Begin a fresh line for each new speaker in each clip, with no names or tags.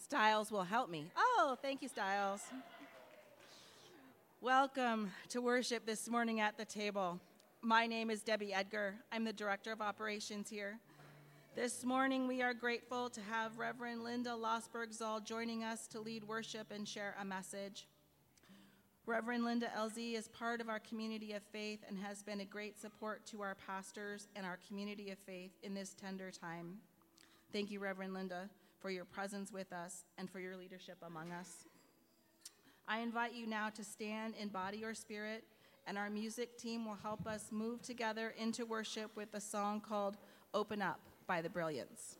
Styles will help me. Oh, thank you, Styles. Welcome to worship this morning at the table. My name is Debbie Edgar. I'm the Director of Operations here. This morning, we are grateful to have Reverend Linda Losberg-Zoll joining us to lead worship and share a message. Reverend Linda LZ is part of our community of faith and has been a great support to our pastors and our community of faith in this tender time. Thank you, Reverend Linda, for your presence with us and for your leadership among us. I invite you now to stand in body or spirit, and our music team will help us move together into worship with a song called Open Up by the Brilliants.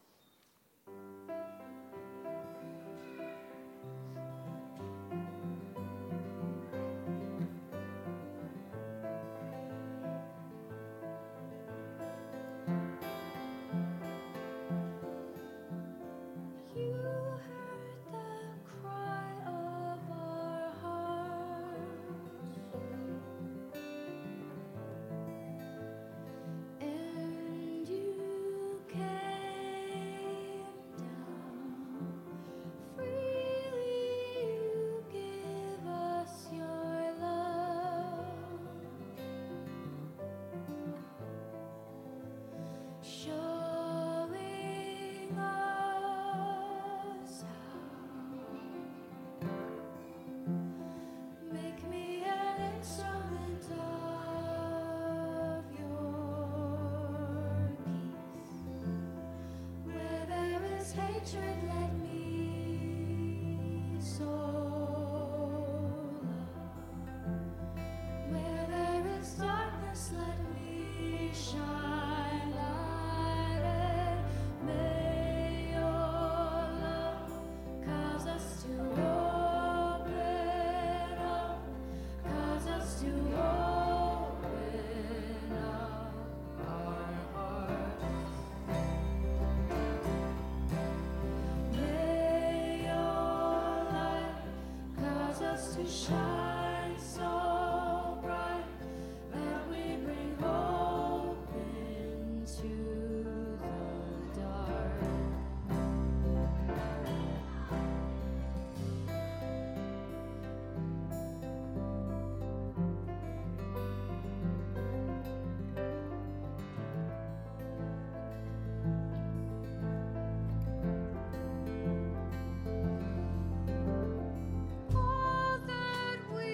All that we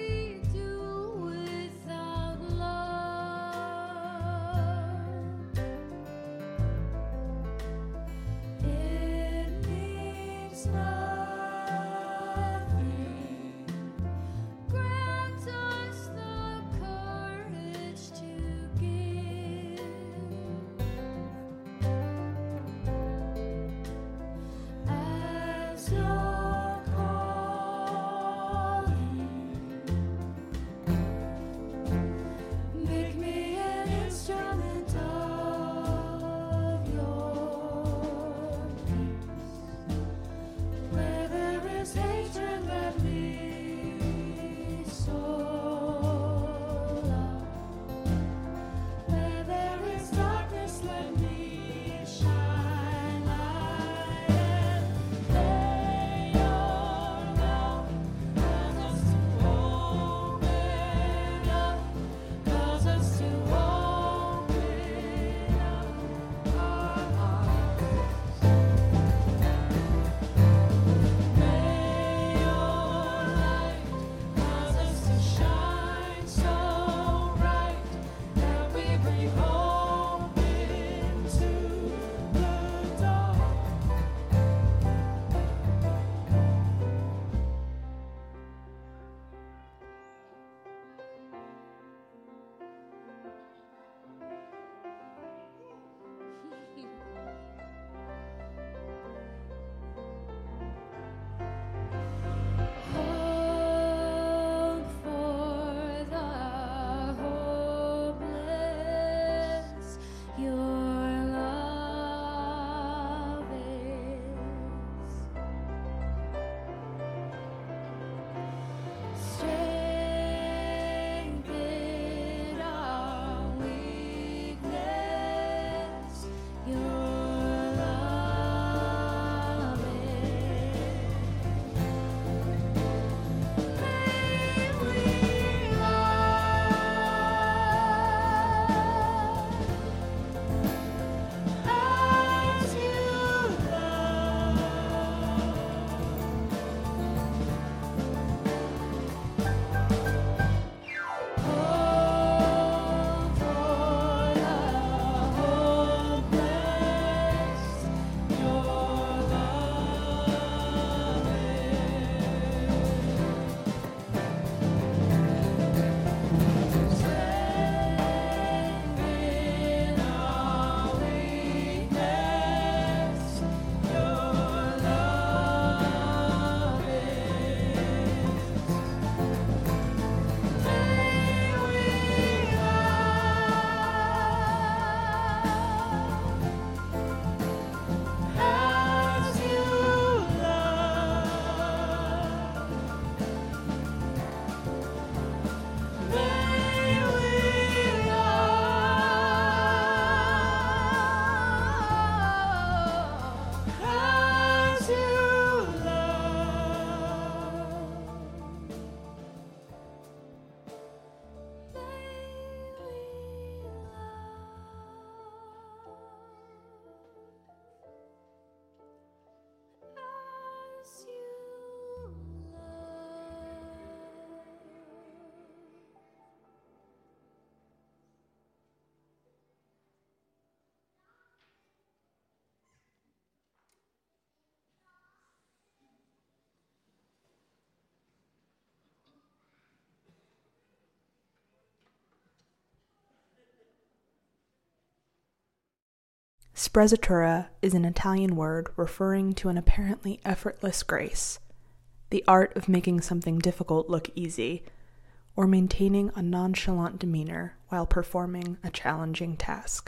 Sprezzatura is an Italian word referring to an apparently effortless grace, the art of making something difficult look easy, or maintaining a nonchalant demeanor while performing a challenging task.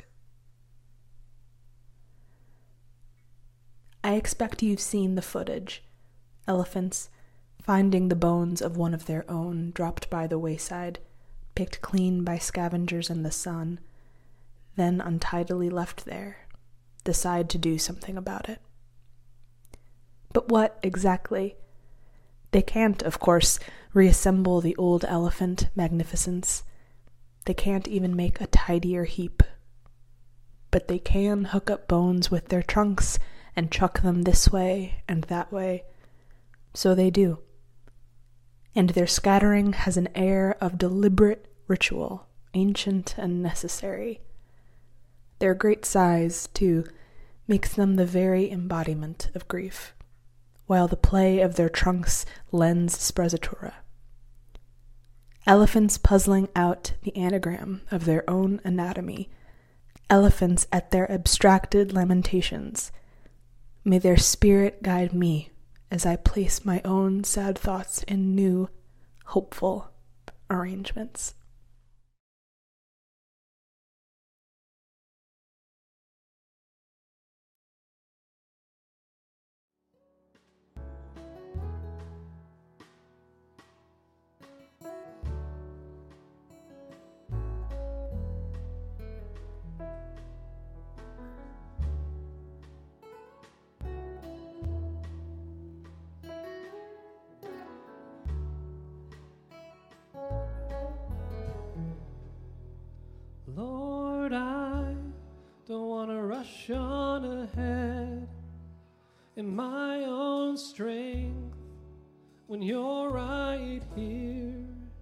I expect you've seen the footage. Elephants finding the bones of one of their own dropped by the wayside, picked clean by scavengers in the sun, then untidily left there, decide to do something about it. But what exactly? They can't, of course, reassemble the old elephant magnificence. They can't even make a tidier heap. But they can hook up bones with their trunks and chuck them this way and that way. So they do. And their scattering has an air of deliberate ritual, ancient and necessary. Their great size, too, makes them the very embodiment of grief, while the play of their trunks lends sprezzatura. Elephants puzzling out the anagram of their own anatomy, elephants at their abstracted lamentations. May their spirit guide me as I place my own sad thoughts in new, hopeful arrangements.
Lord, I don't want to rush on ahead in my own strength when you're right here.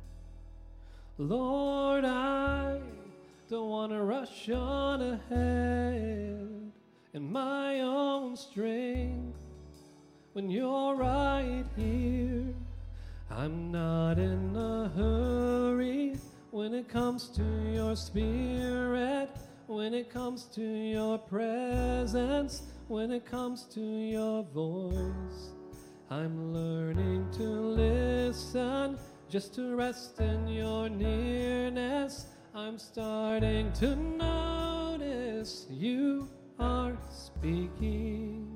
Lord, I don't want to rush on ahead in my own strength when you're right here. I'm not in a hurry when it comes to your spirit, when it comes to your presence, when it comes to your voice. I'm learning to listen, just to rest in your nearness. I'm starting to notice you are speaking.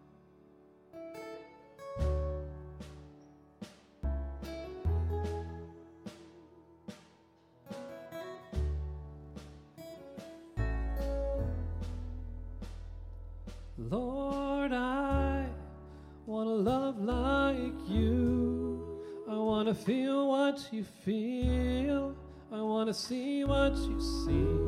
Lord, I want to love like you. I want to feel what you feel. I want to see what you see.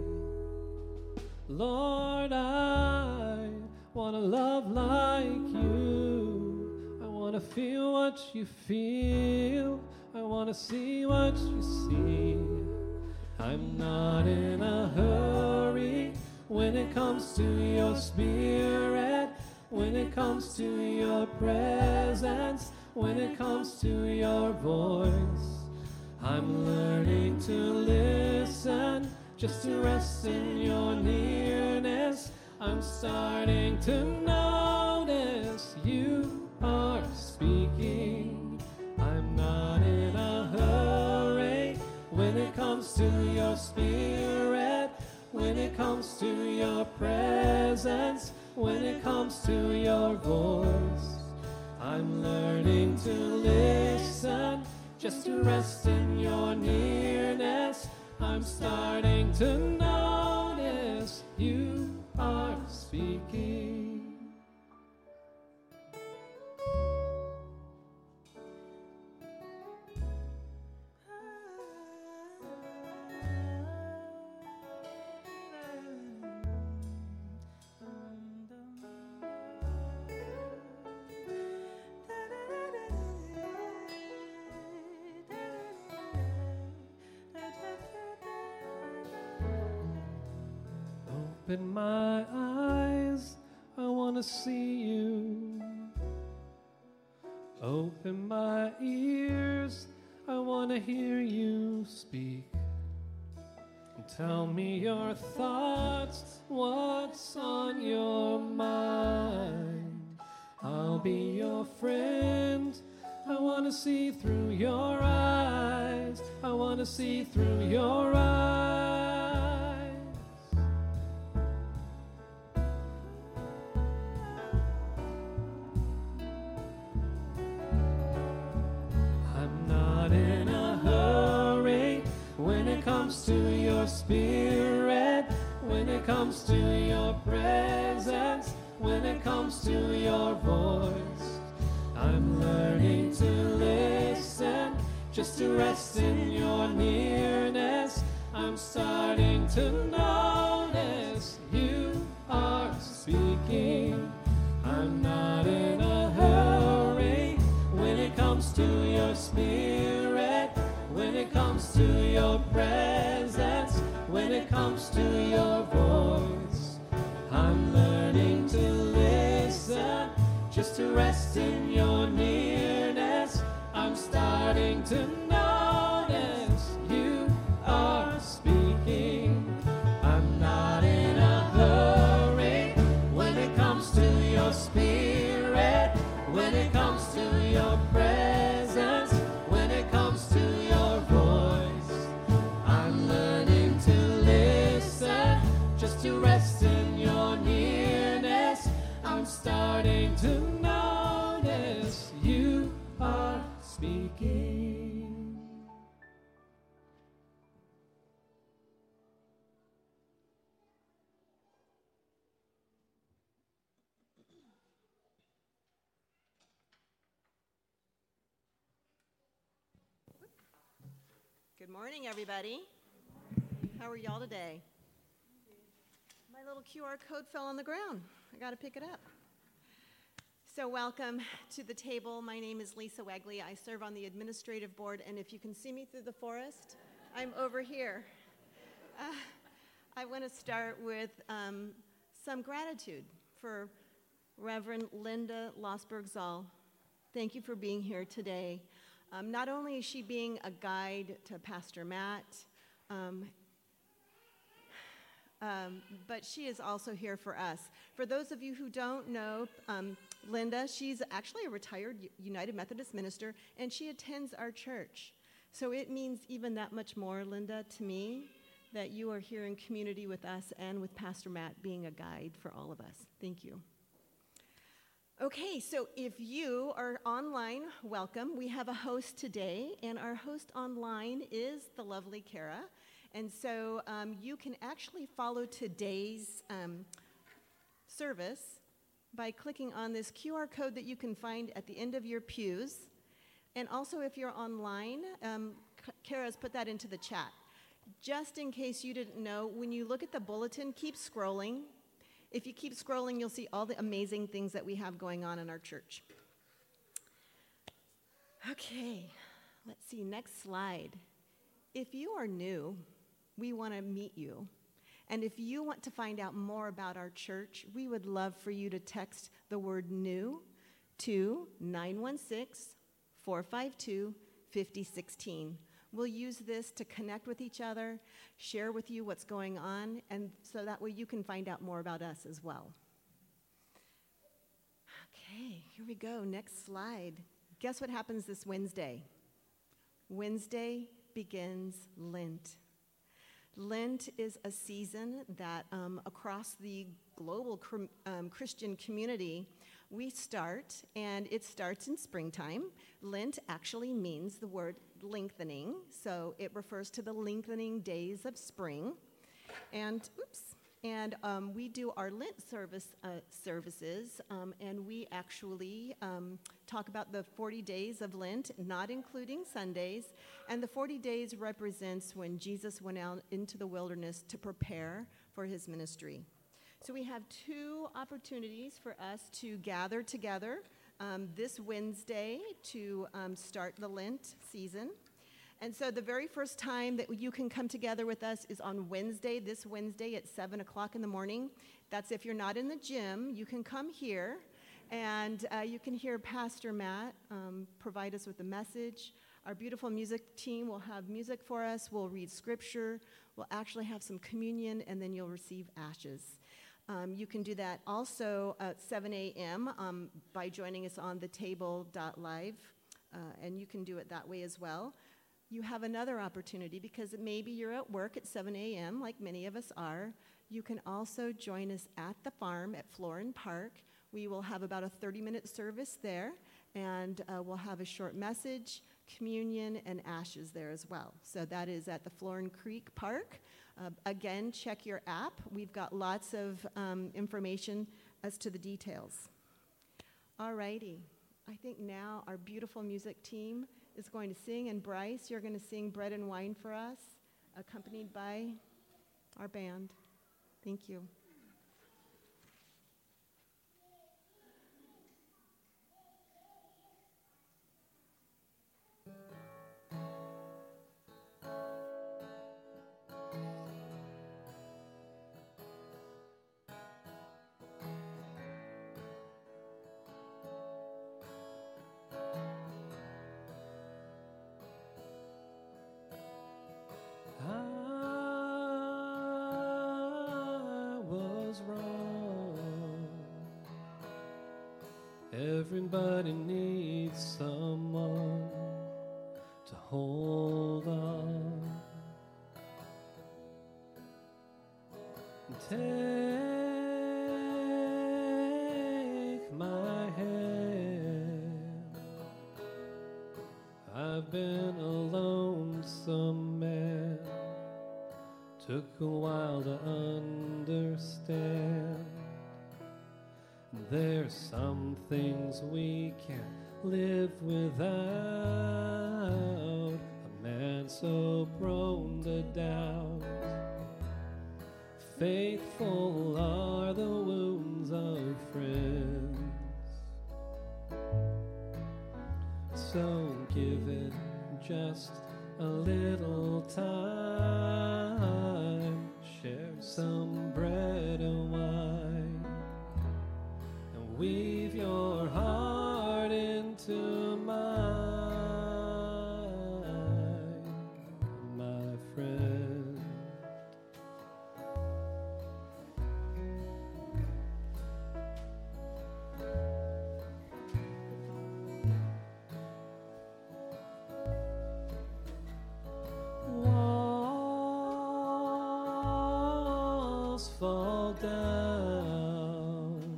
Lord, I want to love like you. I want to feel what you feel. I want to see what you see. I'm not in a hurry when it comes to your spirit, when it comes to your presence, when it comes to your voice. I'm learning to listen, just to rest in your nearness. I'm starting to notice you are speaking. I'm not in a hurry when it comes to your spirit, when it comes to your presence, when it comes to your voice. I'm learning to listen, just to rest in your nearness. I'm starting to notice you are speaking. Open my eyes, I want to see you. Open my ears, I want to hear you speak. And tell me your thoughts, what's on your friend. I want to see through your eyes. I want to see through your eyes. I'm not in a hurry when it comes to your spirit, when it comes to your presence, when it comes to your voice. I'm learning to listen, just to rest in your nearness. I'm starting to notice you are speaking. I'm not in a hurry when it comes to your spirit, when it comes to your presence, when it comes to your voice. I'm learning to listen, just to rest in your nearness. I'm starting to notice you are speaking. I'm not in a hurry when it comes to your spirit, when it comes to your presence, when it comes to your voice. I'm learning to listen, just to rest in your nearness. I'm starting to notice you are speaking.
Good morning, everybody. How are y'all today? My little QR code fell on the ground. I got to pick it up. So welcome to the table. My name is Lisa Wegley. I serve on the administrative board, and if you can see me through the forest, I'm over here. I want to start with some gratitude for Reverend Linda Losberg-Zoll. Thank you for being here today. Not only is she being a guide to Pastor Matt, but she is also here for us. For those of you who don't know Linda, she's actually a retired United Methodist minister, and she attends our church. So it means even that much more, Linda, to me, that you are here in community with us and with Pastor Matt being a guide for all of us. Thank you. Okay, so if you are online, welcome. We have a host today, and our host online is the lovely Kara. And so you can actually follow today's service by clicking on this QR code that you can find at the end of your pews. And also, if you're online, Kara's put that into the chat. Just in case you didn't know, when you look at the bulletin, keep scrolling. If you keep scrolling, you'll see all the amazing things that we have going on in our church. Okay, let's see, next slide. If you are new, we want to meet you. And if you want to find out more about our church, we would love for you to text the word new to 916-452-5016. We'll use this to connect with each other, share with you what's going on, and so that way you can find out more about us as well. Okay, here we go. Next slide. Guess what happens this Wednesday? Wednesday begins Lent. Lent is a season that across the global Christian community, we start, and it starts in springtime. Lent actually means the word lengthening, so it refers to the lengthening days of spring. And we do our Lent services, and we actually talk about the 40 days of Lent, not including Sundays. And the 40 days represents when Jesus went out into the wilderness to prepare for his ministry. So we have two opportunities for us to gather together this Wednesday to start the Lent season. And so the very first time that you can come together with us is on Wednesday, this Wednesday at 7 o'clock in the morning. That's if you're not in the gym, you can come here, and you can hear Pastor Matt provide us with a message. Our beautiful music team will have music for us. We'll read scripture. We'll actually have some communion, and then you'll receive ashes. You can do that also at 7 a.m. By joining us on thetable.live, and you can do it that way as well. You have another opportunity because maybe you're at work at 7 a.m., like many of us are. You can also join us at the farm at Florin Park. We will have about a 30-minute service there, and we'll have a short message, communion, and ashes there as well. So that is at the Florin Creek Park. Again, check your app. We've got lots of information as to the details. All righty. I think now our beautiful music team is going to sing, and Bryce, you're going to sing Bread and Wine for us, accompanied by our band. Thank you.
Everybody needs someone to hold on. Take my hand. I've been a lonesome man. Took a while to understand. There's some things we can't live without. A man so prone to doubt. Faithful are the wounds of friends. So give it just a little time. Share some bread and wine. Weave your heart into mine, my friend. Walls fall down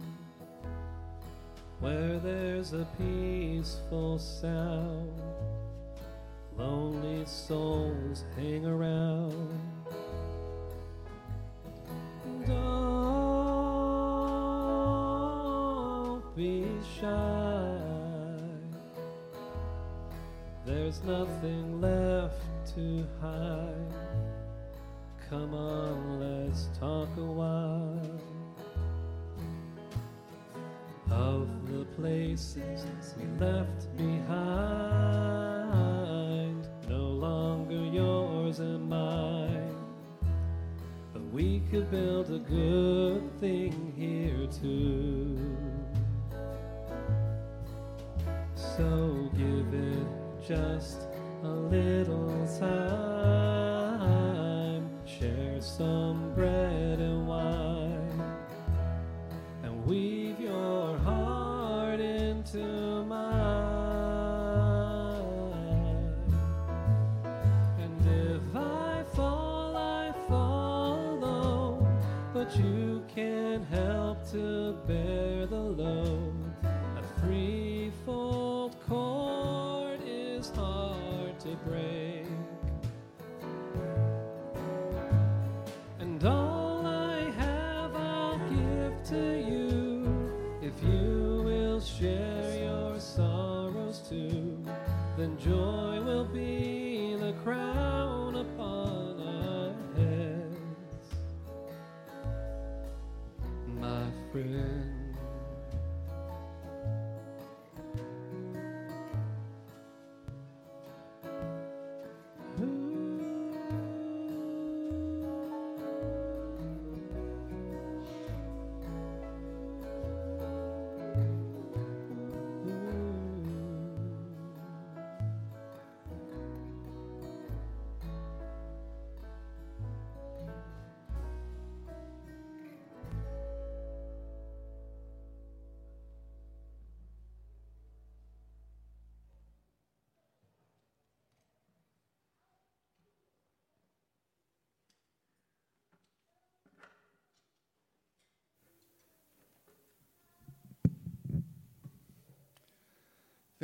where there's a peaceful sound. Lonely souls hang around. Don't be shy. There's nothing left to hide. Come on, let's talk a while. Of the places we left behind, no longer yours and mine. But we could build a good thing here too. So give it just a little time. Share some bread and wine. And weave your heart into mine. And if I fall low, but you can't help to bear the load. A threefold cord is hard to break. And all I have I'll give to you, if you will share your sorrows too. Then joy will be the crown upon our heads, my friend.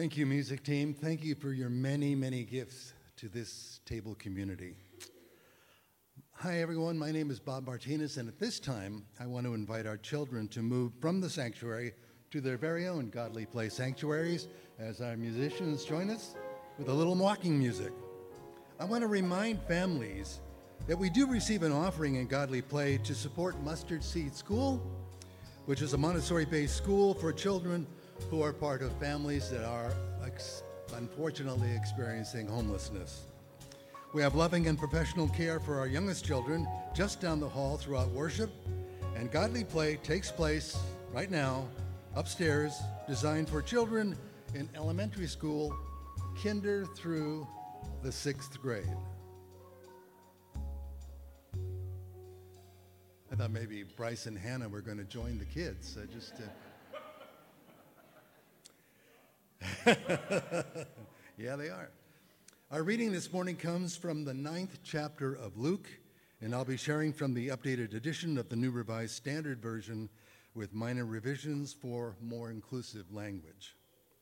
Thank you, music team. Thank you for your many, many gifts to this table community. Hi, everyone. My name is Bob Martinez, and at this time, I want to invite our children to move from the sanctuary to their very own Godly Play sanctuaries as our musicians join us with a little walking music. I want to remind families that we do receive an offering in Godly Play to support Mustard Seed School, which is a Montessori-based school for children who are part of families that are unfortunately experiencing homelessness. We have loving and professional care for our youngest children just down the hall throughout worship, and Godly Play takes place right now upstairs, designed for children in elementary school, kinder through the 6th grade. I thought maybe Bryce and Hannah were going to join the kids. Yeah, they are. Our reading this morning comes from the 9th chapter of Luke, and I'll be sharing from the updated edition of the New Revised Standard Version with minor revisions for more inclusive language.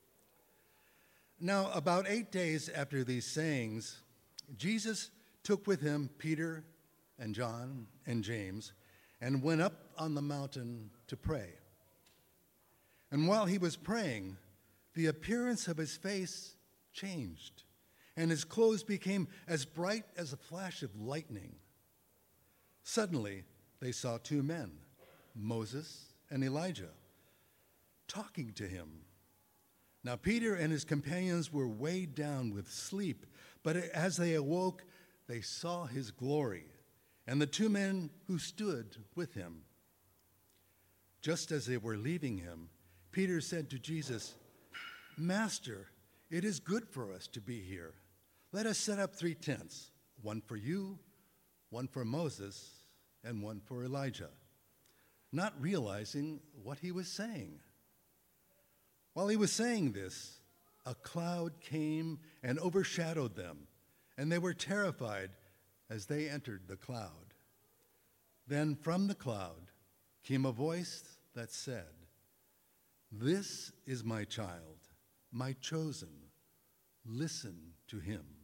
Now, about 8 days after these sayings, Jesus took with him Peter and John and James and went up on the mountain to pray. And while he was praying, the appearance of his face changed, and his clothes became as bright as a flash of lightning. Suddenly, they saw 2 men, Moses and Elijah, talking to him. Now, Peter and his companions were weighed down with sleep, but as they awoke, they saw his glory and the 2 men who stood with him. Just as they were leaving him, Peter said to Jesus, "Master, it is good for us to be here. Let us set up 3 tents, one for you, one for Moses, and one for Elijah," not realizing what he was saying. While he was saying this, a cloud came and overshadowed them, and they were terrified as they entered the cloud. Then from the cloud came a voice that said, "This is my child, my chosen. Listen to him."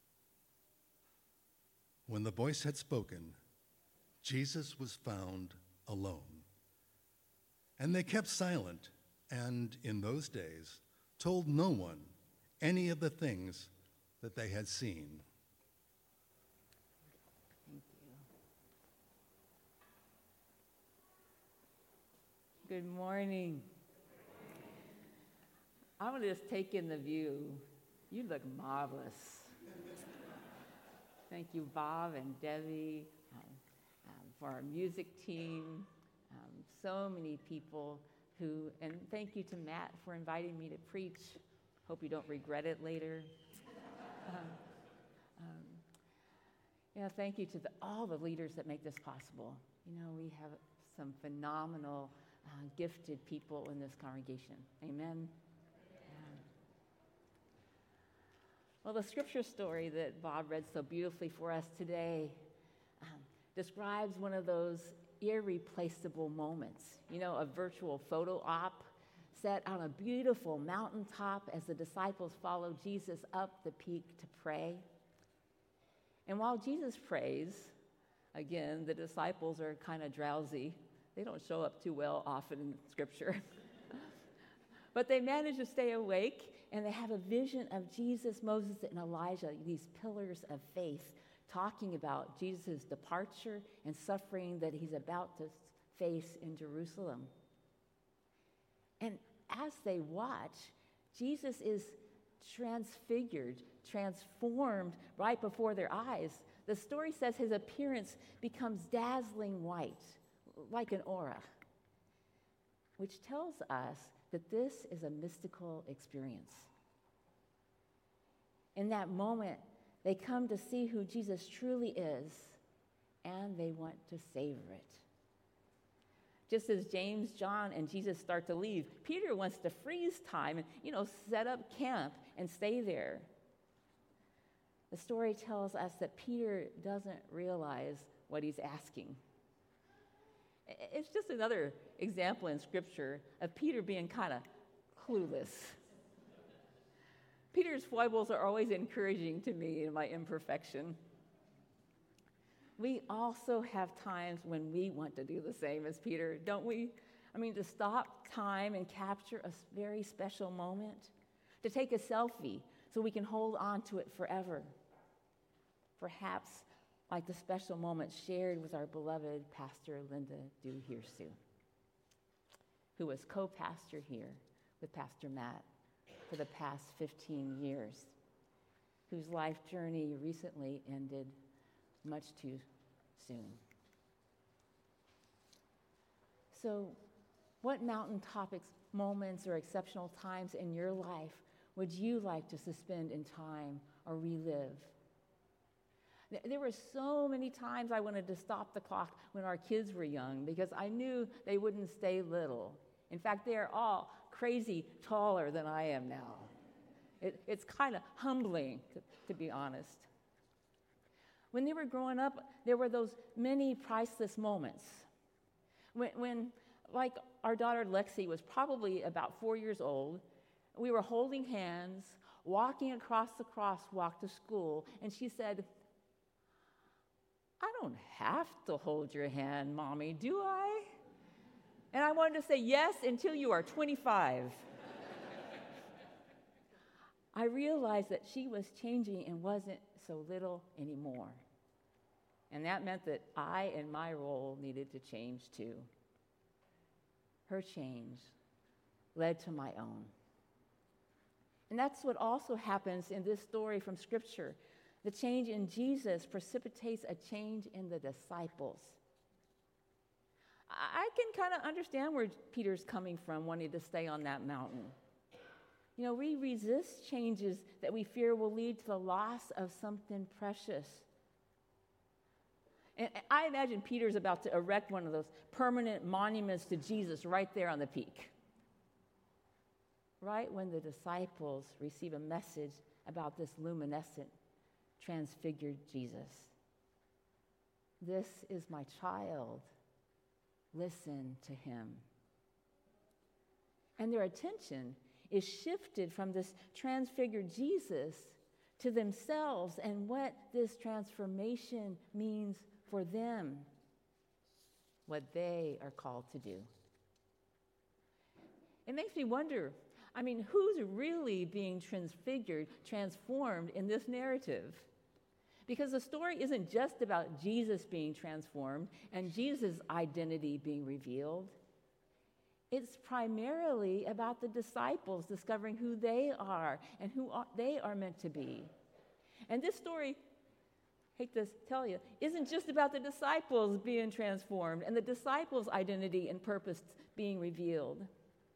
When the voice had spoken, Jesus was found alone. And they kept silent, and in those days told no one any of the things that they had seen.
Thank you. Good morning. I want to just take in the view. You look marvelous. Thank you, Bob and Debbie, for our music team, so many people and thank you to Matt for inviting me to preach. Hope you don't regret it later. Thank you to all the leaders that make this possible. We have some phenomenal, gifted people in this congregation. Amen. Well, the scripture story that Bob read so beautifully for us today describes one of those irreplaceable moments. A virtual photo op set on a beautiful mountaintop as the disciples follow Jesus up the peak to pray. And while Jesus prays, again, the disciples are kind of drowsy. They don't show up too well often in Scripture. But they manage to stay awake, and they have a vision of Jesus, Moses, and Elijah, these pillars of faith, talking about Jesus' departure and suffering that he's about to face in Jerusalem. And as they watch, Jesus is transfigured, transformed right before their eyes. The story says his appearance becomes dazzling white, like an aura, which tells us that this is a mystical experience. In that moment, they come to see who Jesus truly is, and they want to savor it. Just as James, John, and Jesus start to leave, Peter wants to freeze time and, set up camp and stay there. The story tells us that Peter doesn't realize what he's asking. It's just another example in Scripture of Peter being kind of clueless. Peter's foibles are always encouraging to me in my imperfection. We also have times when we want to do the same as Peter, don't we? I mean, to stop time and capture a very special moment, to take a selfie so we can hold on to it forever. Perhaps like the special moment shared with our beloved Pastor Linda Duhirsu, who was co-pastor here with Pastor Matt for the past 15 years, whose life journey recently ended much too soon. So, what mountain topics, moments, or exceptional times in your life would you like to suspend in time or relive? There were so many times I wanted to stop the clock when our kids were young because I knew they wouldn't stay little. In fact, they are all crazy taller than I am now. It's kind of humbling, to be honest. When they were growing up, there were those many priceless moments. When like our daughter Lexi was probably about 4 years old, we were holding hands, walking across the crosswalk to school, and she said, "I don't have to hold your hand, Mommy, do I?" And I wanted to say, "Yes, until you are 25. I realized that she was changing and wasn't so little anymore. And that meant that I and my role needed to change too. Her change led to my own. And that's what also happens in this story from Scripture. The change in Jesus precipitates a change in the disciples. I can kind of understand where Peter's coming from, wanting to stay on that mountain. You know, we resist changes that we fear will lead to the loss of something precious. And I imagine Peter's about to erect one of those permanent monuments to Jesus right there on the peak. Right when the disciples receive a message about this luminescent, transfigured Jesus. "This is my child. Listen to him." And their attention is shifted from this transfigured Jesus to themselves and what this transformation means for them, what they are called to do. It makes me wonder, who's really being transfigured, transformed in this narrative? Because the story isn't just about Jesus being transformed and Jesus' identity being revealed. It's primarily about the disciples discovering who they are and who they are meant to be. And this story, hate to tell you, isn't just about the disciples being transformed and the disciples' identity and purpose being revealed.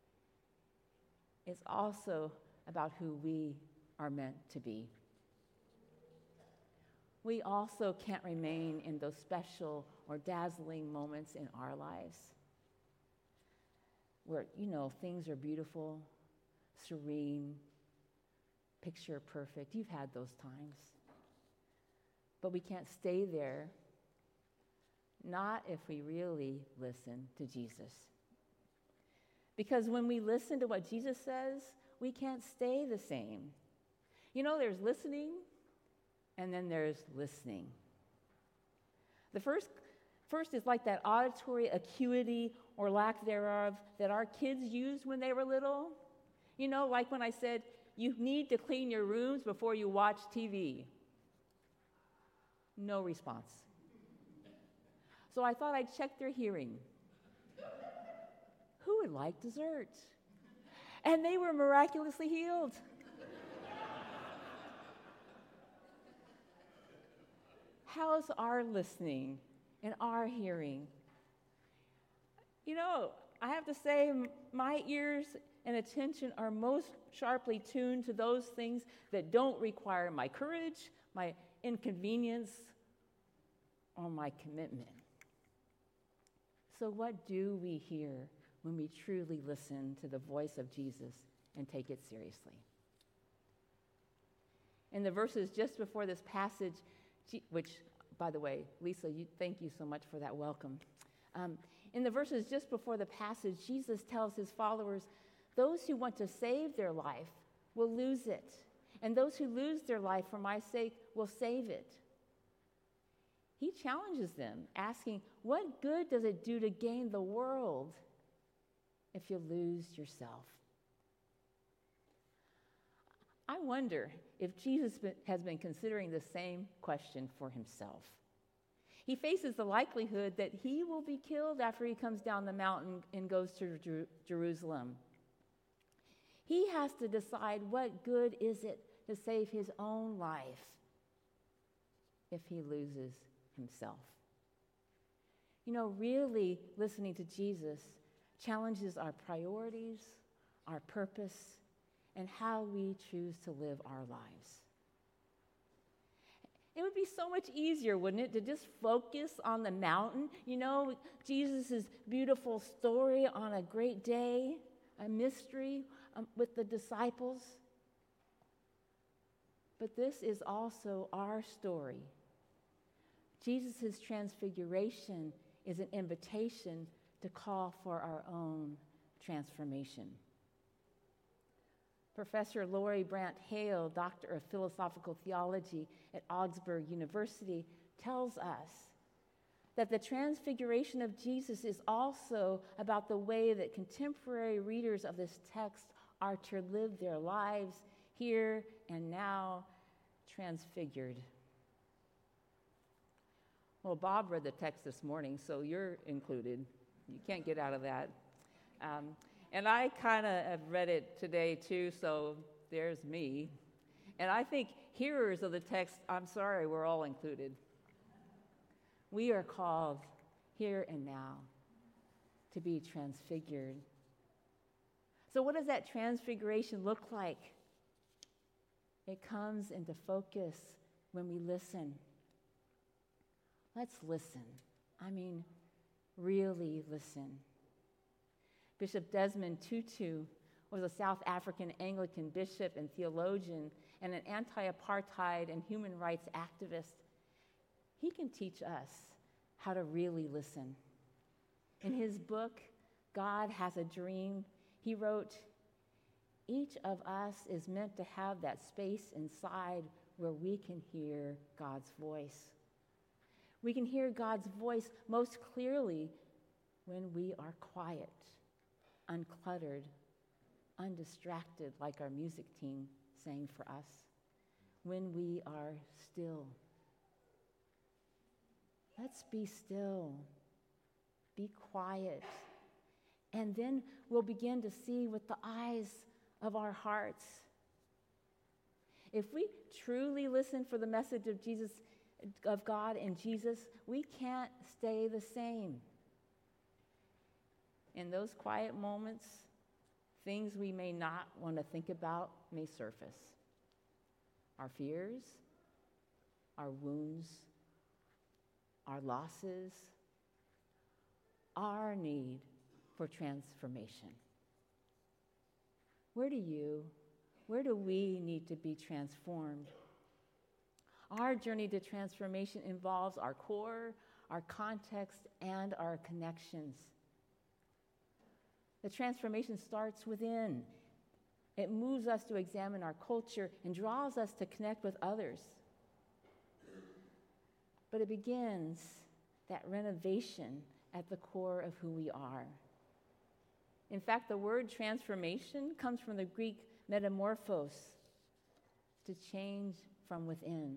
It's also about who we are meant to be. We also can't remain in those special or dazzling moments in our lives where, things are beautiful, serene, picture perfect. You've had those times. But we can't stay there, not if we really listen to Jesus. Because when we listen to what Jesus says, we can't stay the same. There's listening, and then there's listening. The first is like that auditory acuity or lack thereof that our kids used when they were little. Like when I said, you need to clean your rooms before you watch TV. No response. So I thought I'd check their hearing. Who would like dessert? And they were miraculously healed. How's our listening and our hearing? I have to say, my ears and attention are most sharply tuned to those things that don't require my courage, my inconvenience, or my commitment. So what do we hear when we truly listen to the voice of Jesus and take it seriously? In the verses just before this passage, which, by the way, Lisa, thank you so much for that welcome. In the verses just before the passage, Jesus tells his followers, those who want to save their life will lose it. and those who lose their life for my sake will save it. He challenges them, asking, what good does it do to gain the world if you lose yourself? I wonder if Jesus has been considering the same question for himself. He faces the likelihood that he will be killed after he comes down the mountain and goes to Jerusalem. He has to decide what good is it to save his own life if he loses himself. You know, really listening to Jesus challenges our priorities, our purpose, and how we choose to live our lives. It would be so much easier, wouldn't it, to just focus on the mountain? You know, Jesus' beautiful story on a great day, a mystery with the disciples. But this is also our story. Jesus' transfiguration is an invitation to call for our own transformation. Professor Laurie Brandt Hale, Doctor of Philosophical Theology at Augsburg University, tells us that the transfiguration of Jesus is also about the way that contemporary readers of this text are to live their lives here and now, transfigured. Well, Bob read the text this morning, so you're included. You can't get out of that. And I kind of have read it today too, so there's me. And I think hearers of the text, I'm sorry, we're all included. We are called here and now to be transfigured. So what does that transfiguration look like? It comes into focus when we listen. Let's listen. I mean, really listen. Bishop Desmond Tutu was a South African Anglican bishop and theologian and an anti-apartheid and human rights activist. He can teach us how to really listen. In his book, God Has a Dream, he wrote, each of us is meant to have that space inside where we can hear God's voice. We can hear God's voice most clearly when we are quiet, uncluttered, undistracted, like our music team sang for us, when we are still. Let's be still, be quiet, and then we'll begin to see with the eyes of our hearts. If we truly listen for the message of Jesus, of God and Jesus, we can't stay the same. In those quiet moments, things we may not want to think about may surface. Our fears, our wounds, our losses, our need for transformation. Where do we need to be transformed? Our journey to transformation involves our core, our context, and our connections. The transformation starts within. It moves us to examine our culture and draws us to connect with others. But it begins that renovation at the core of who we are. In fact, the word transformation comes from the Greek metamorphos, to change from within.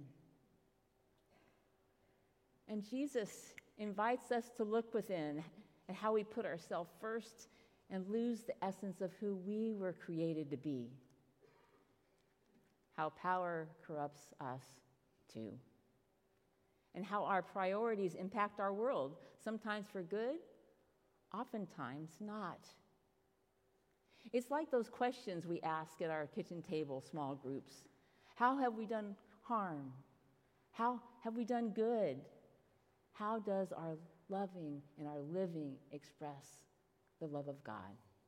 And Jesus invites us to look within at how we put ourselves first and lose the essence of who we were created to be. How power corrupts us too. And how our priorities impact our world, sometimes for good, oftentimes not. It's like those questions we ask at our kitchen table small groups. How have we done harm? How have we done good? How does our loving and our living express the love of God?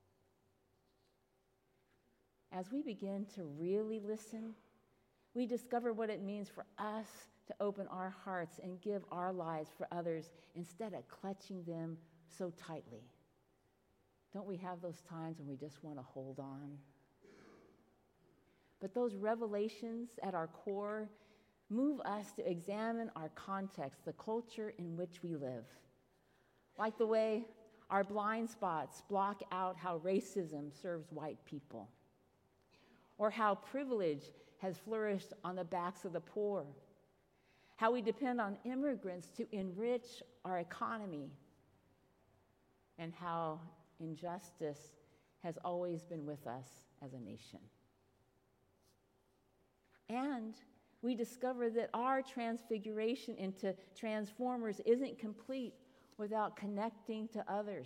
As we begin to really listen, we discover what it means for us to open our hearts and give our lives for others instead of clutching them so tightly. Don't we have those times when we just want to hold on? but those revelations at our core move us to examine our context, the culture in which we live. Like the way our blind spots block out how racism serves white people, or how privilege has flourished on the backs of the poor, how we depend on immigrants to enrich our economy, and how injustice has always been with us as a nation. And we discover that our transfiguration into transformers isn't complete without connecting to others.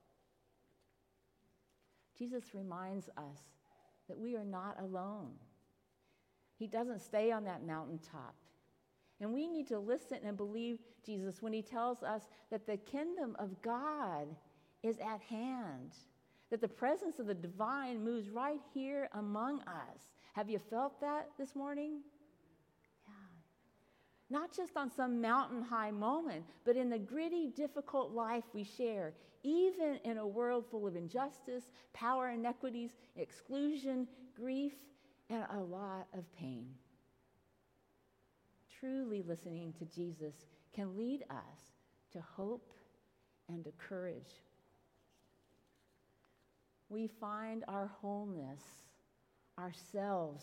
Jesus reminds us that we are not alone. He doesn't stay on that mountaintop. And we need to listen and believe Jesus when he tells us that the kingdom of God is at hand, that the presence of the divine moves right here among us. Have you felt that this morning? Not just on some mountain high moment, but in the gritty, difficult life we share, even in a world full of injustice, power inequities, exclusion, grief, and a lot of pain. Truly listening to Jesus can lead us to hope and to courage. We find our wholeness, ourselves,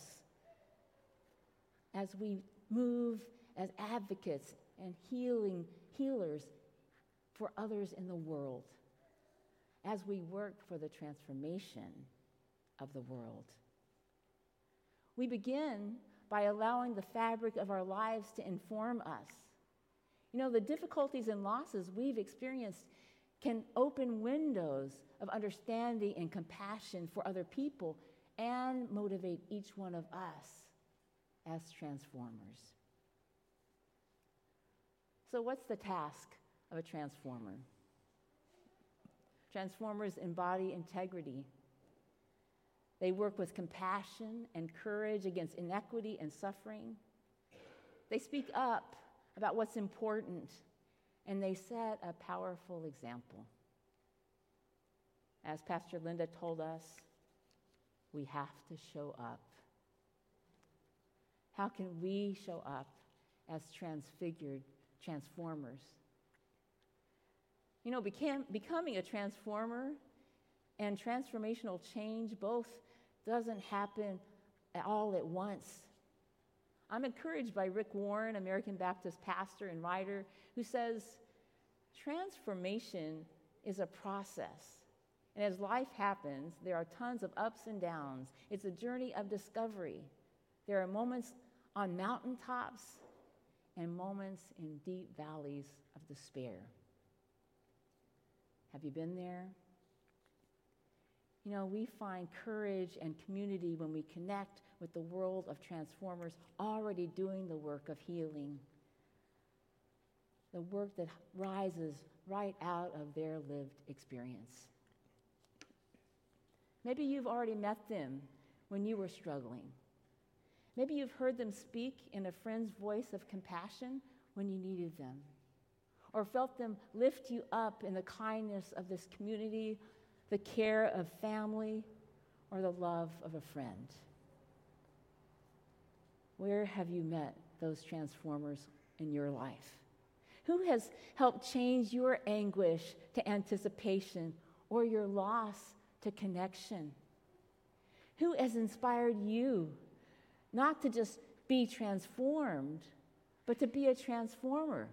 as we move as advocates and healers for others in the world, as we work for the transformation of the world. We begin by allowing the fabric of our lives to inform us. You know, the difficulties and losses we've experienced can open windows of understanding and compassion for other people and motivate each one of us as transformers. So what's the task of a transformer? Transformers embody integrity. They work with compassion and courage against inequity and suffering. They speak up about what's important, and they set a powerful example. As Pastor Linda told us, we have to show up. How can we show up as transfigured transformers? You know, becoming a transformer and transformational change both doesn't happen all at once. I'm encouraged by Rick Warren, American Baptist pastor and writer, who says, transformation is a process. And as life happens, there are tons of ups and downs. It's a journey of discovery. There are moments on mountaintops and moments in deep valleys of despair. Have you been there? You know, we find courage and community when we connect with the world of transformers already doing the work of healing, the work that rises right out of their lived experience. Maybe you've already met them when you were struggling. Maybe you've heard them speak in a friend's voice of compassion when you needed them, or felt them lift you up in the kindness of this community, the care of family, or the love of a friend. Where have you met those transformers in your life? Who has helped change your anguish to anticipation or your loss to connection? Who has inspired you not to just be transformed, but to be a transformer?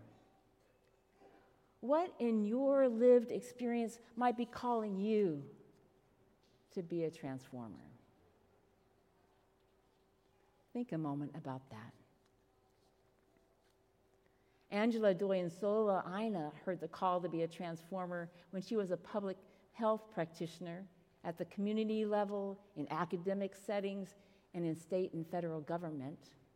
What in your lived experience might be calling you to be a transformer? Think a moment about that. Angela Doyensola Aina heard the call to be a transformer when she was a public health practitioner at the community level, in academic settings, and in state and federal government.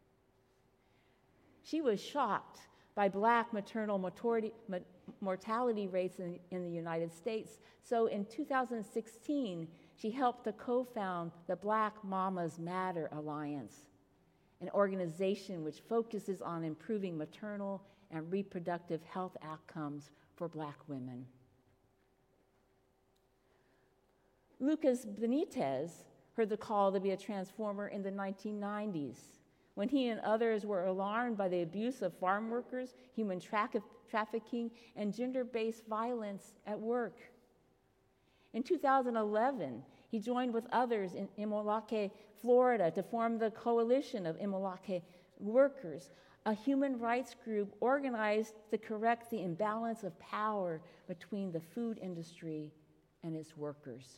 She was shocked by Black maternal mortality rates in the United States. So in 2016, she helped to co-found the Black Mamas Matter Alliance, an organization which focuses on improving maternal and reproductive health outcomes for Black women. Lucas Benitez heard the call to be a transformer in the 1990s, when he and others were alarmed by the abuse of farm workers, human trafficking, and gender-based violence at work. In 2011, he joined with others in Imolake, Florida, to form the Coalition of Imolake Workers, a human rights group organized to correct the imbalance of power between the food industry and its workers.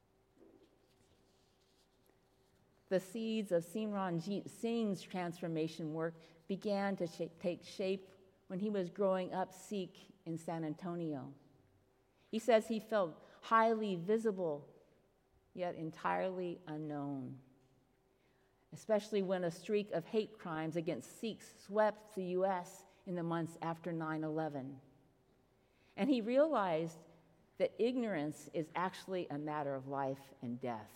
The seeds of Simranjit Singh's transformation work began to take shape when he was growing up Sikh in San Antonio. He says he felt highly visible, yet entirely unknown, especially when a streak of hate crimes against Sikhs swept the U.S. in the months after 9/11. And he realized that ignorance is actually a matter of life and death.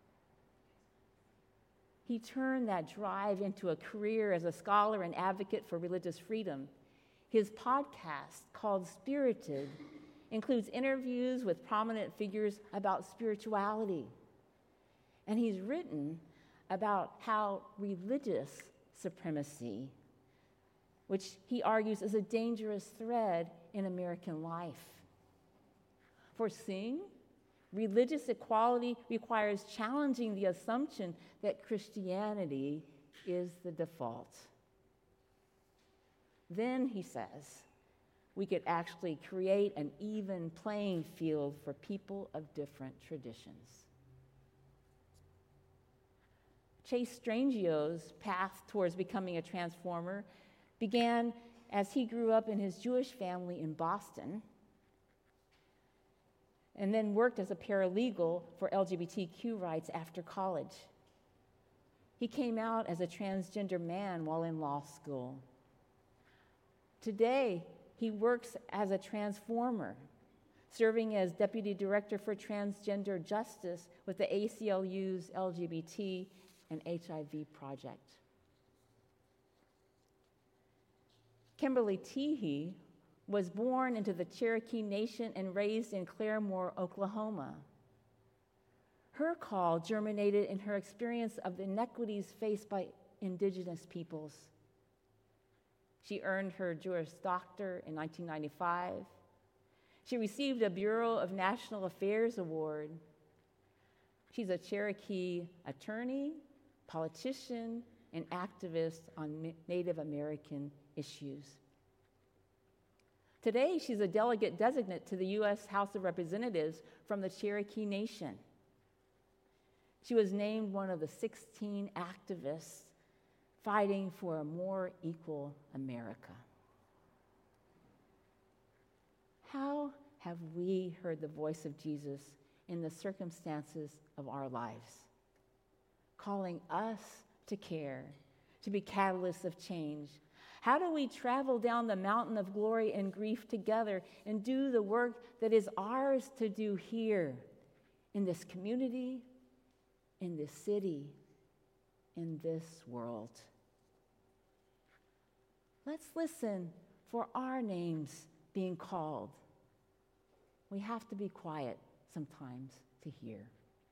He turned that drive into a career as a scholar and advocate for religious freedom. His podcast, called Spirited, includes interviews with prominent figures about spirituality. And he's written about how religious supremacy, which he argues is a dangerous thread in American life. For Singh, religious equality requires challenging the assumption that Christianity is the default. Then, he says, we could actually create an even playing field for people of different traditions. Chase Strangio's path towards becoming a transformer began as he grew up in his Jewish family in Boston, and then worked as a paralegal for LGBTQ rights after college. He came out as a transgender man while in law school. Today, he works as a transformer, serving as Deputy Director for Transgender Justice with the ACLU's LGBT and HIV project. Kimberly Teehee was born into the Cherokee Nation and raised in Claremore, Oklahoma. Her call germinated in her experience of the inequities faced by indigenous peoples. She earned her Juris Doctor in 1995. She received a Bureau of National Affairs Award. She's a Cherokee attorney, politician, and activist on Native American issues. Today, she's a delegate designate to the U.S. House of Representatives from the Cherokee Nation. She was named one of the 16 activists fighting for a more equal America. How have we heard the voice of Jesus in the circumstances of our lives, calling us to care, to be catalysts of change? How do we travel down the mountain of glory and grief together and do the work that is ours to do here, in this community, in this city, in this world? Let's listen for our names being called. We have to be quiet sometimes to hear.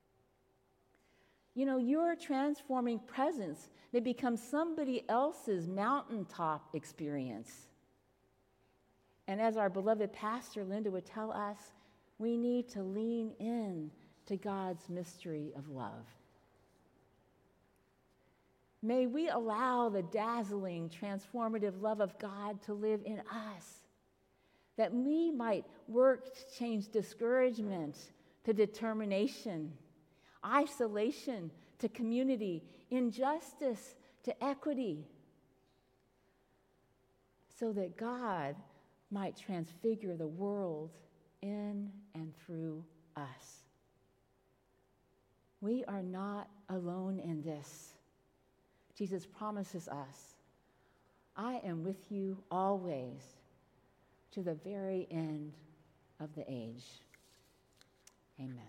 You know, your transforming presence may become somebody else's mountaintop experience. And as our beloved pastor Linda would tell us, we need to lean in to God's mystery of love. May we allow the dazzling, transformative love of God to live in us, that we might work to change discouragement to determination, isolation to community, injustice to equity, so that God might transfigure the world in and through us. We are not alone in this. Jesus promises us, I am with you always to the very end of the age. Amen.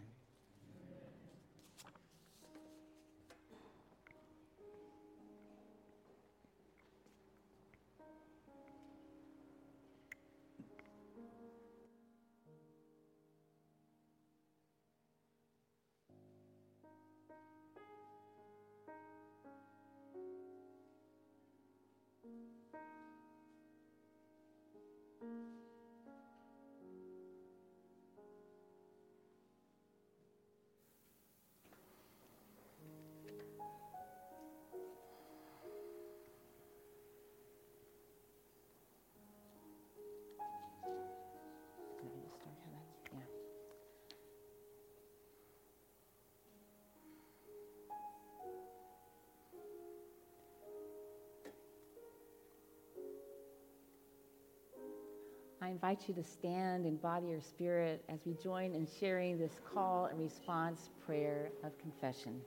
I invite you to stand in body or spirit as we join in sharing this call and response prayer of confession.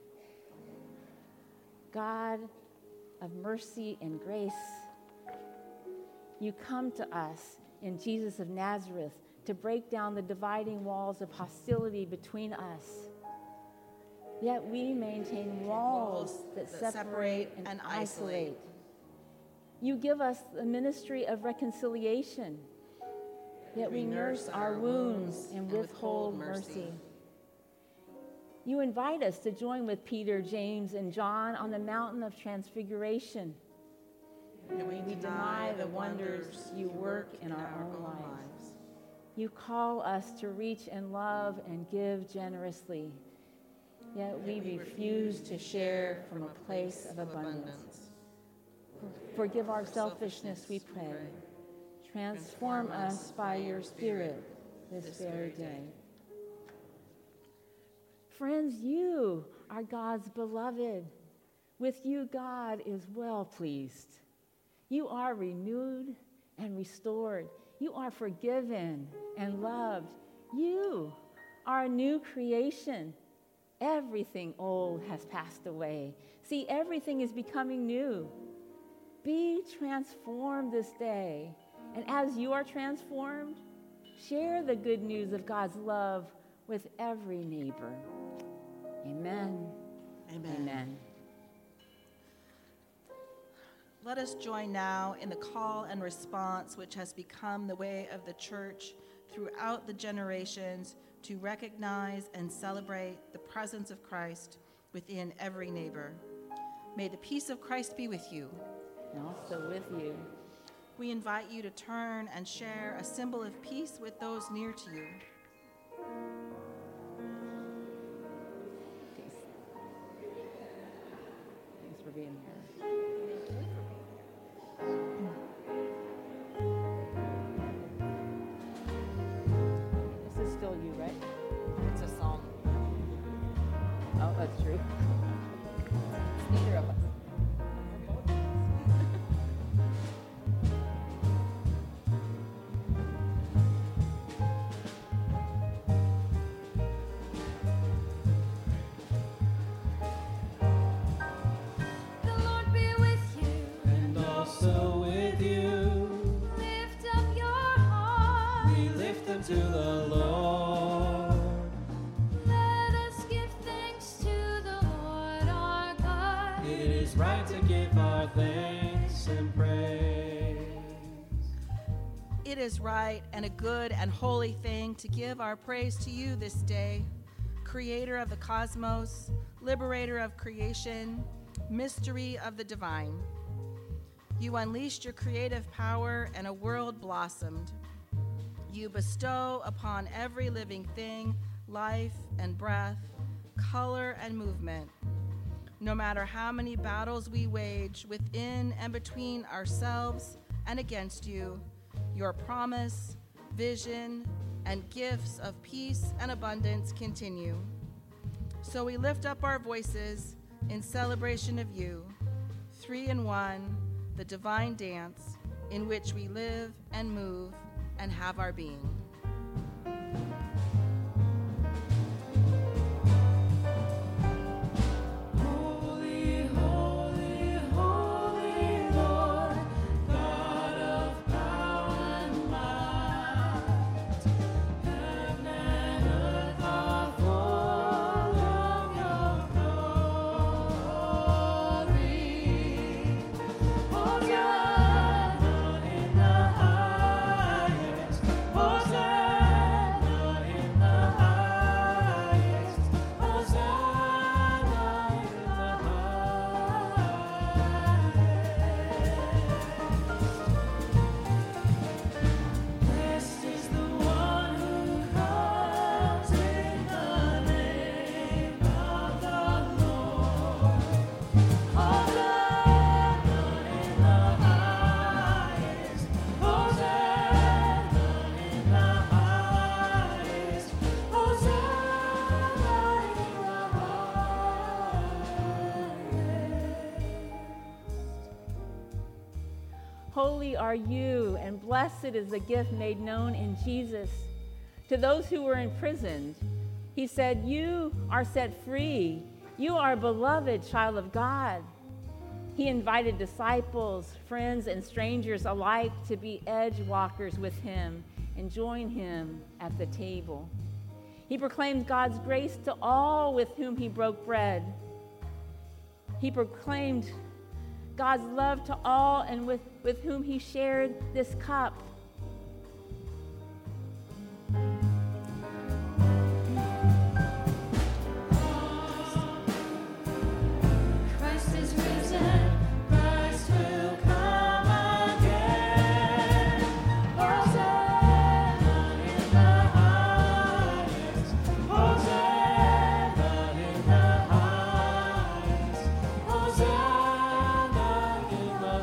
God of mercy and grace, you come to us in Jesus of Nazareth to break down the dividing walls of hostility between us. Yet we maintain walls that separate and isolate. You give us the ministry of reconciliation, yet we nurse our wounds and withhold mercy. You invite us to join with Peter, James, and John on the mountain of transfiguration. And we deny the wonders you work in our own lives. You call us to reach and love and give generously, yet we refuse to share from a place of abundance. Forgive our selfishness, we pray. Transform us by your Spirit this very day. Friends, you are God's beloved. With you, God is well pleased. You are renewed and restored. You are forgiven and loved. You are a new creation. Everything old has passed away. See, everything is becoming new. Be transformed this day. And as you are transformed, share the good news of God's love with every neighbor. Amen.
Amen.
Amen.
Let us join now in the call and response which has become the way of the church throughout the generations to recognize and celebrate the presence of Christ within every neighbor. May the peace of Christ be with you.
And also with you.
We invite you to turn and share a symbol of peace with those near to you.
Peace. Thanks for being here. This is still you, right?
It's a song.
Oh, that's true.
It's neither of us.
To the Lord.
Let us give thanks to the Lord our God.
It is right to give our thanks and praise.
It is right and a good and holy thing to give our praise to you this day, creator of the cosmos, liberator of creation, mystery of the divine. You unleashed your creative power and a world blossomed. You bestow upon every living thing life and breath, color and movement. No matter how many battles we wage within and between ourselves and against you, your promise, vision, and gifts of peace and abundance continue. So we lift up our voices in celebration of you, three in one, the divine dance in which we live and move and have our being.
Holy, holy, holy Lord, God of power and might, heaven and earth are full of your glory. Hosanna in the highest, Hosanna.
Holy are you, and blessed is the gift made known in Jesus. To those who were imprisoned, he said, you are set free. You are a beloved child of God. He invited disciples, friends, and strangers alike to be edge walkers with him and join him at the table. He proclaimed God's grace to all with whom he broke bread. He proclaimed God's love to all and with whom he shared this cup.
Christ is risen, Christ will come again. Hosanna in the highest, Hosanna in the highest, Hosanna in the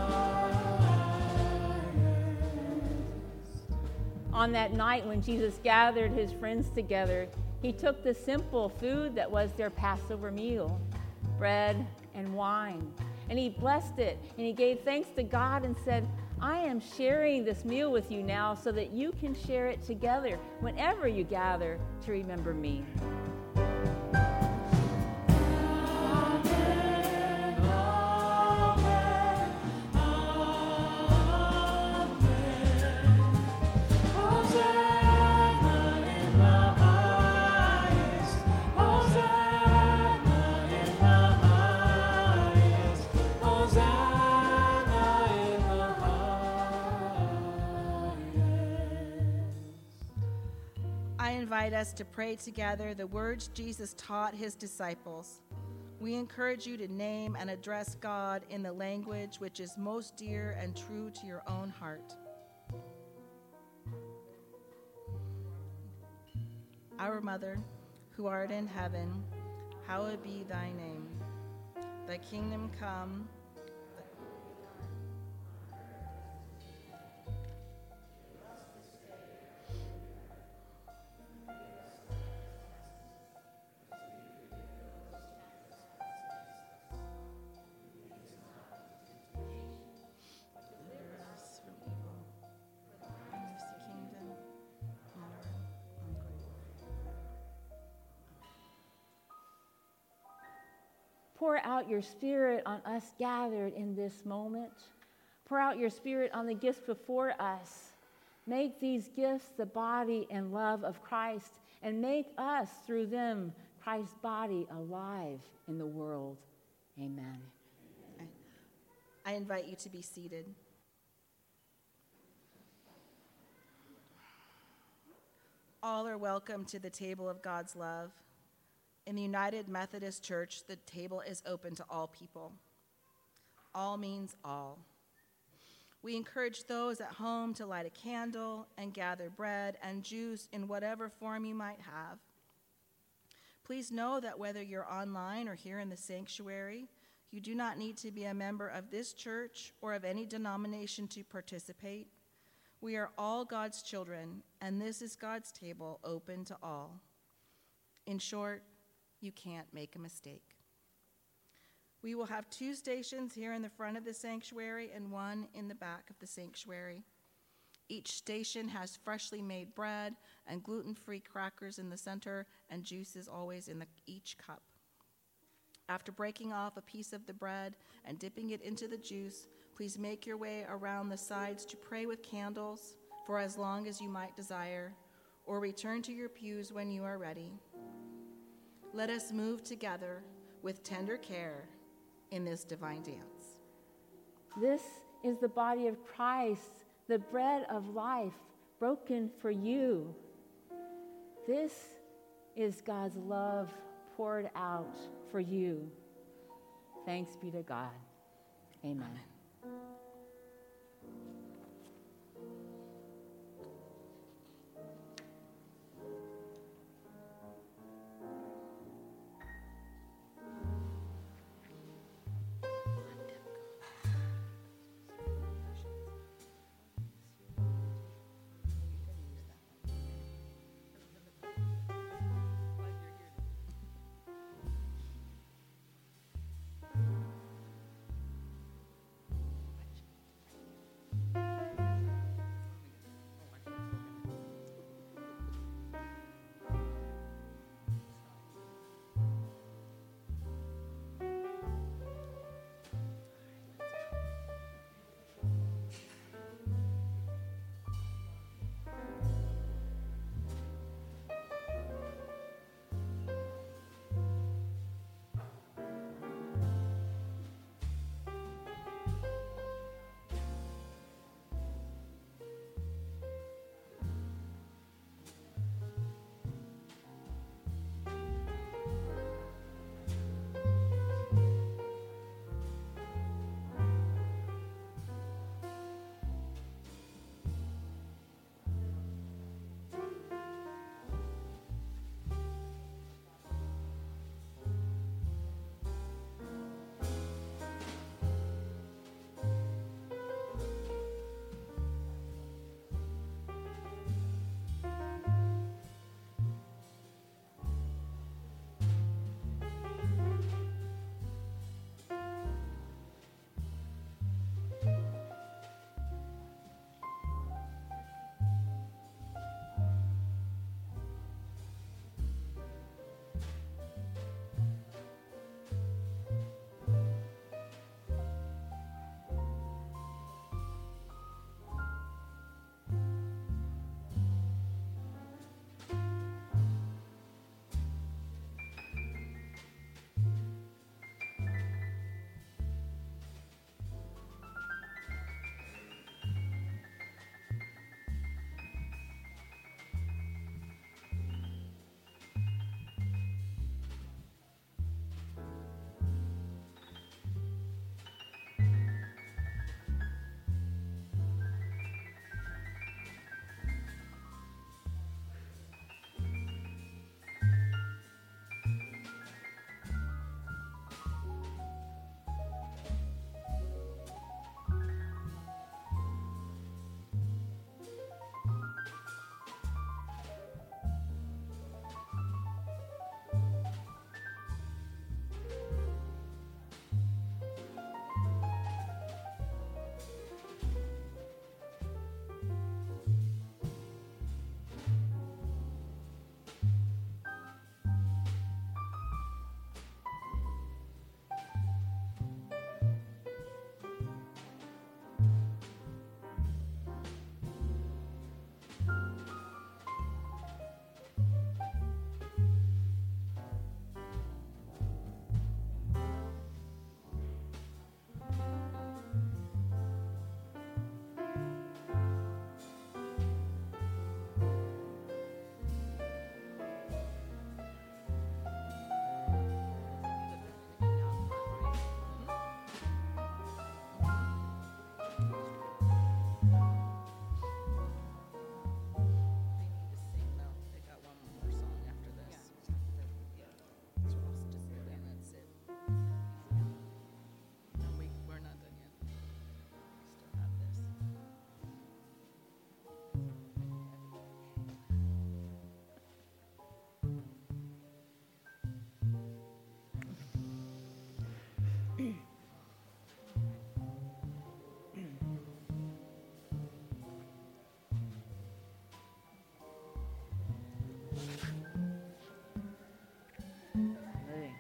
highest.
On that night when Jesus gathered his friends together, he took the simple food that was their Passover meal, bread and wine, and he blessed it, and he gave thanks to God and said, I am sharing this meal with you now so that you can share it together whenever you gather to remember me.
Hosanna in the highest, Hosanna in the highest, Hosanna in the highest.
I invite us to pray together the words Jesus taught his disciples. We encourage you to name and address God in the language which is most dear and true to your own heart. Our Mother, who art in heaven, hallowed be thy name. Thy kingdom come. Deliver us from evil. Thine is the kingdom, power, and glory.
Pour out your Spirit on us gathered in this moment. Pour out your Spirit on the gifts before us. Make these gifts the body and love of Christ, and make us, through them, Christ's body alive in the world. Amen.
I invite you to be seated. All are welcome to the table of God's love. In the United Methodist Church, the table is open to all people. All means all. We encourage those at home to light a candle and gather bread and juice in whatever form you might have. Please know that whether you're online or here in the sanctuary, you do not need to be a member of this church or of any denomination to participate. We are all God's children, and this is God's table open to all. In short, you can't make a mistake. We will have 2 stations here in the front of the sanctuary and 1 in the back of the sanctuary. Each station has freshly made bread and gluten-free crackers in the center, and juice is always in each cup. After breaking off a piece of the bread and dipping it into the juice, please make your way around the sides to pray with candles for as long as you might desire, or return to your pews when you are ready. Let us move together with tender care in this divine dance.
This is the body of Christ, the bread of life, broken for you. This is God's love poured out for you. Thanks be to God. Amen. Hey.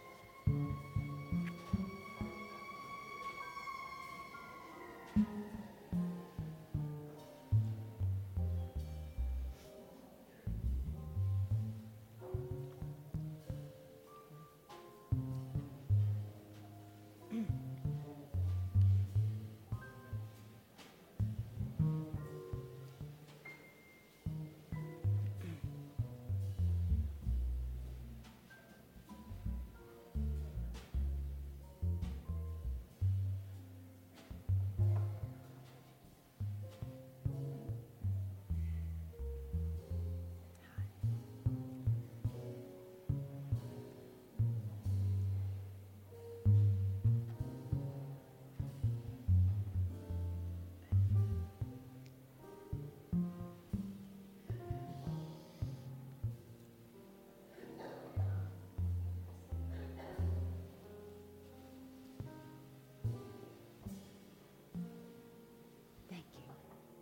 Thank you.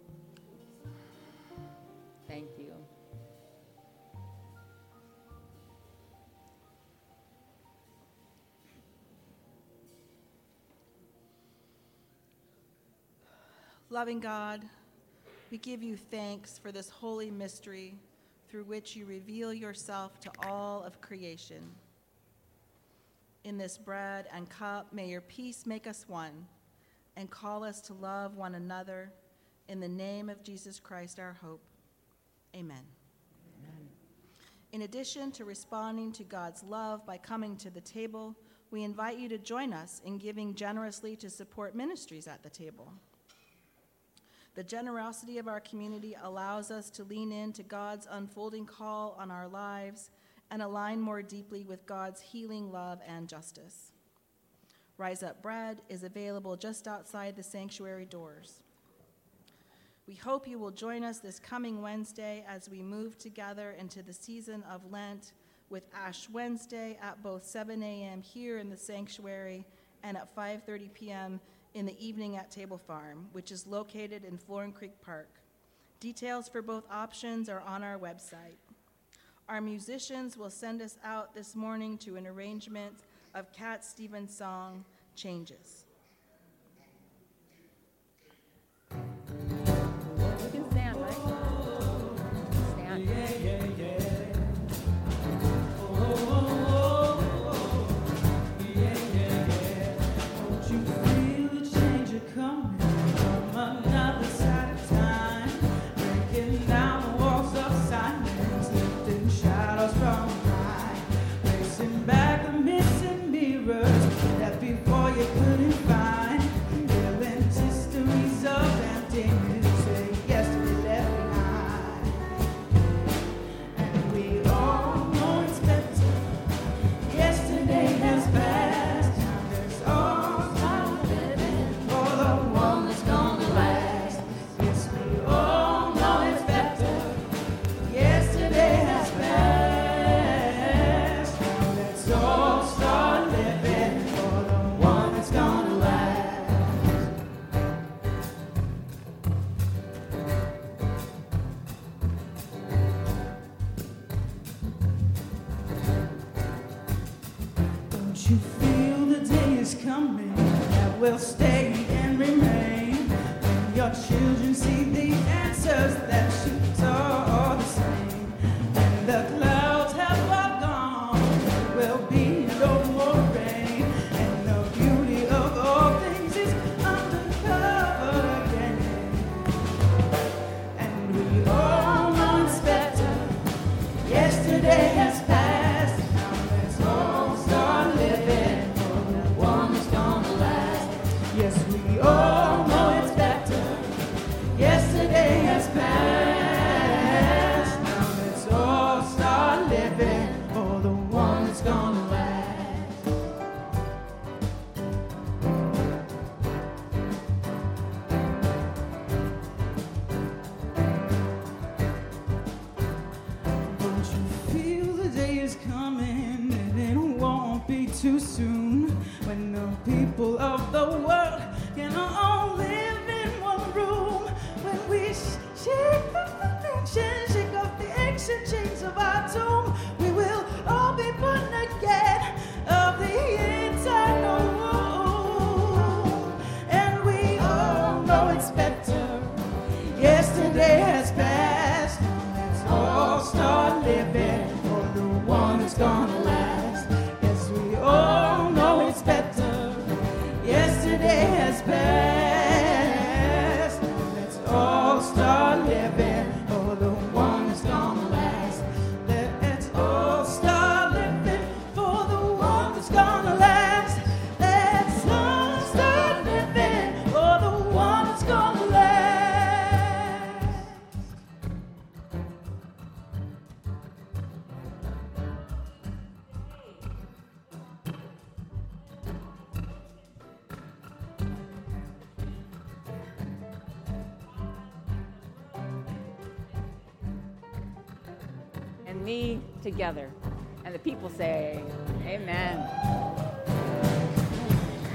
Thank you.
Loving God, we give you thanks for this holy mystery through which you reveal yourself to all of creation. In this bread and cup, may your peace make us one and call us to love one another in the name of Jesus Christ, our hope. Amen.
Amen.
In addition to responding to God's love by coming to the table, we invite you to join us in giving generously to support ministries at the table. The generosity of our community allows us to lean into God's unfolding call on our lives and align more deeply with God's healing love and justice. Rise Up Bread is available just outside the sanctuary doors. We hope you will join us this coming Wednesday as we move together into the season of Lent with Ash Wednesday at both 7 a.m. here in the sanctuary and at 5:30 p.m. in the evening at Table Farm, which is located in Florin Creek Park. Details for both options are on our website. Our musicians will send us out this morning to an arrangement of Cat Stevens' song, Changes.
You can stand, right? Stand.
You feel the day is coming that will stay and remain. When your children see the answers that you saw the same. And the clouds have all gone, there will be no more rain. And the beauty of all things is undercover again. And we all know it's better. Yesterday has passed. Now let's all start living for the one that's gonna last. Yes, we all know it's better. Yesterday has passed. Now let's all start living for the one that's gonna last. Don't you feel the day is coming and it won't be too soon when the people of the world can all live in one room, when we shake off the nation, shake off the ancient chains of our tomb, we will all be put together.
and me together. And the people say, amen.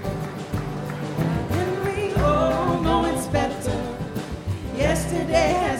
And we all know it's better. Yesterday has